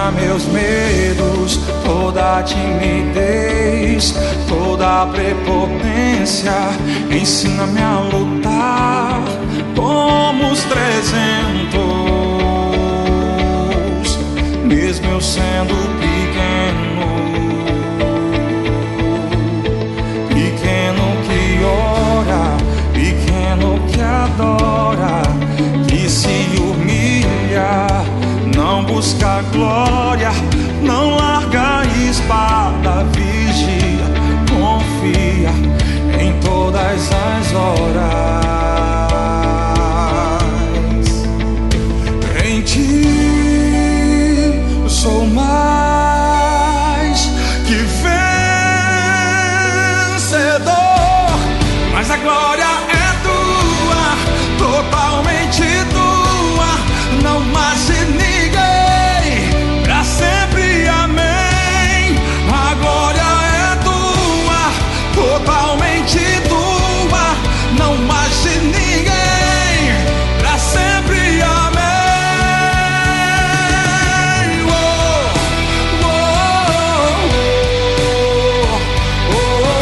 retira meus medos, toda timidez, toda prepotência. Ensina-me a lutar como os 300, mesmo eu sendo pequeno, pequeno que ora, pequeno que adora, que se humilha, não busca glória, não larga a espada, vigia, confia em todas as horas. Em ti sou mais que vencedor, mas a glória é tua, totalmente tua, não mais de ninguém, pra sempre, amém. A glória é tua, totalmente tua, não mais de ninguém, pra sempre, amém. Oh, oh, oh, oh,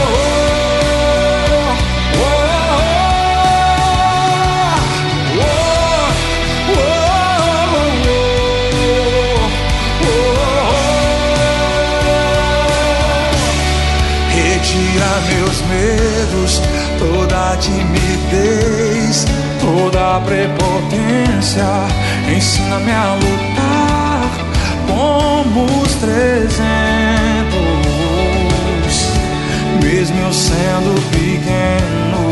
retira meus medos, toda timidez, toda prepotência. Ensina-me a lutar como os 300, mesmo eu sendo pequeno,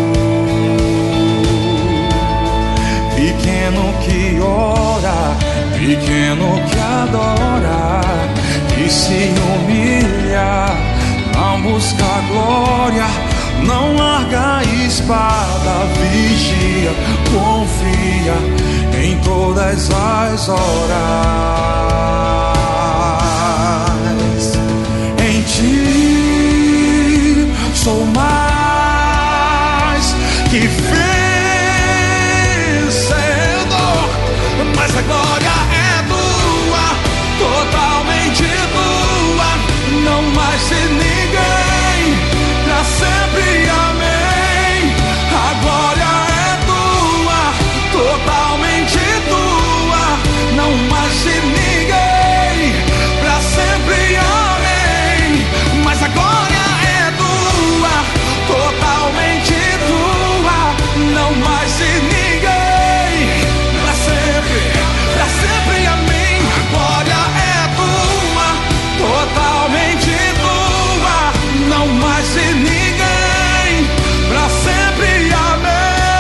pequeno que ora, pequeno que adora, que se humilha, não busca glória, não larga a espada, vigia, confia em todas as horas. Em ti sou mais que vencedor, mas a glória é tua, totalmente tua, não mais de ninguém, pra sempre, amém. A glória é tua, totalmente tua, não mais de ninguém, pra sempre, amém. Mas a glória é tua, totalmente tua, não mais de ninguém, pra sempre, amém. A glória é tua, totalmente tua, não mais de ninguém, pra sempre, amém.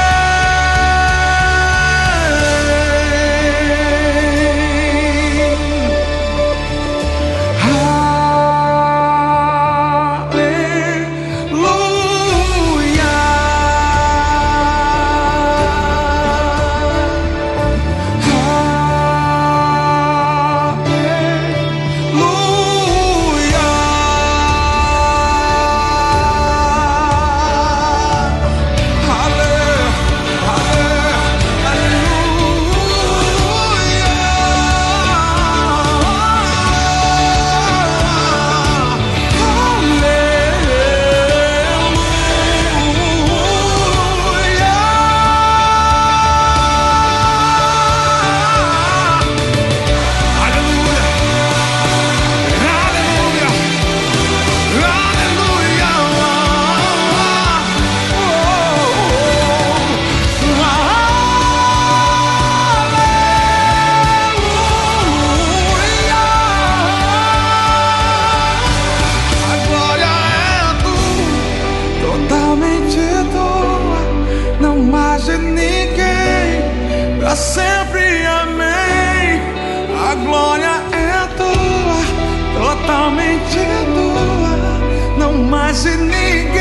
Pra sempre, amém. A glória é tua, totalmente tua, não mais de ninguém.